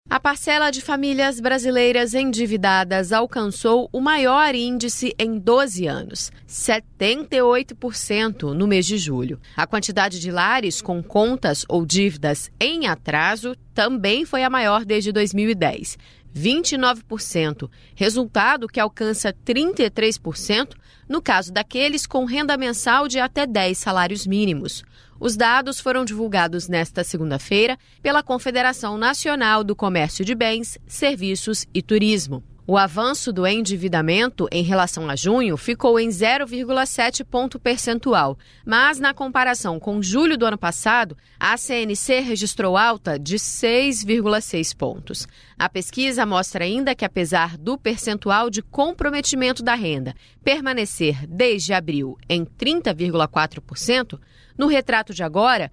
A parcela de famílias brasileiras endividadas alcançou o maior índice em 12 anos, 78% no mês de julho. A quantidade de lares com contas ou dívidas em atraso também foi a maior desde 2010, 29%, resultado que alcança 33% no caso daqueles com renda mensal de até 10 salários mínimos. Os dados foram divulgados nesta segunda-feira pela Confederação Nacional do Comércio de Bens, Serviços e Turismo. O avanço do endividamento em relação a junho ficou em 0,7 ponto percentual, mas na comparação com julho do ano passado, a CNC registrou alta de 6,6 pontos. A pesquisa mostra ainda que, apesar do percentual de comprometimento da renda permanecer desde abril em 30,4%, no retrato de agora,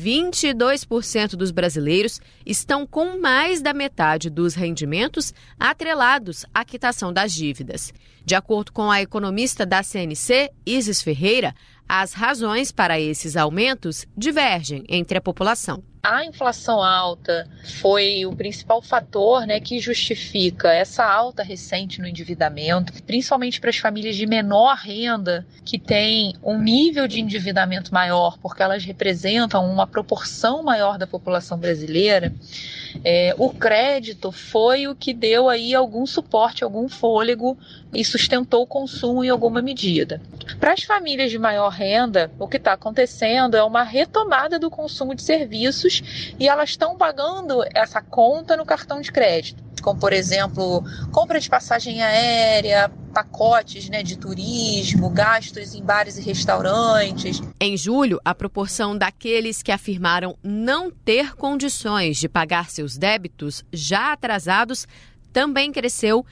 22% dos brasileiros estão com mais da metade dos rendimentos atrelados à quitação das dívidas. De acordo com a economista da CNC, Isis Ferreira, as razões para esses aumentos divergem entre a população. A inflação alta foi o principal fator, que justifica essa alta recente no endividamento, principalmente para as famílias de menor renda, que têm um nível de endividamento maior, porque elas representam uma proporção maior da população brasileira. O crédito foi o que deu aí algum suporte, algum fôlego e sustentou o consumo em alguma medida. Para as famílias de maior renda, o que está acontecendo é uma retomada do consumo de serviços e elas estão pagando essa conta no cartão de crédito, como, por exemplo, compra de passagem aérea, pacotes de turismo, gastos em bares e restaurantes. Em julho, a proporção daqueles que afirmaram não ter condições de pagar seus débitos já atrasados também cresceu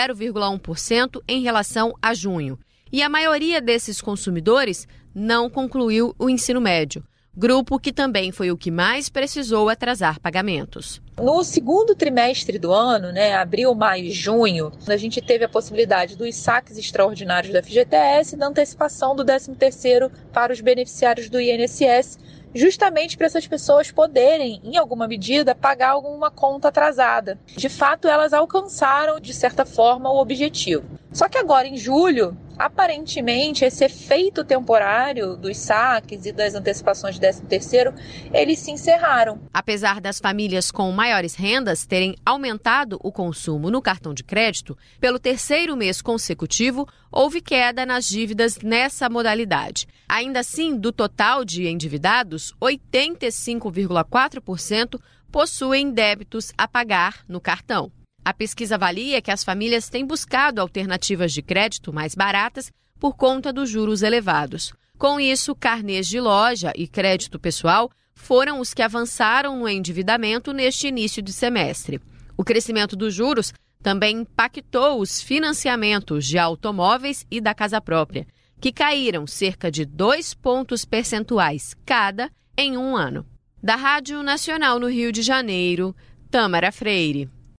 0,1% em relação a junho. E a maioria desses consumidores não concluiu o ensino médio, grupo que também foi o que mais precisou atrasar pagamentos. No segundo trimestre do ano, abril, maio e junho, a gente teve a possibilidade dos saques extraordinários da FGTS e da antecipação do 13º para os beneficiários do INSS, justamente para essas pessoas poderem, em alguma medida, pagar alguma conta atrasada. De fato, elas alcançaram, de certa forma, o objetivo. Só que agora, em julho, aparentemente, esse efeito temporário dos saques e das antecipações de 13º, eles se encerraram. Apesar das famílias com maiores rendas terem aumentado o consumo no cartão de crédito, pelo terceiro mês consecutivo, houve queda nas dívidas nessa modalidade. Ainda assim, do total de endividados, 85,4% possuem débitos a pagar no cartão. A pesquisa avalia que as famílias têm buscado alternativas de crédito mais baratas por conta dos juros elevados. Com isso, carnês de loja e crédito pessoal foram os que avançaram no endividamento neste início de semestre. O crescimento dos juros também impactou os financiamentos de automóveis e da casa própria, que caíram cerca de 2 pontos percentuais cada em um ano. Da Rádio Nacional no Rio de Janeiro, Tâmara Freire.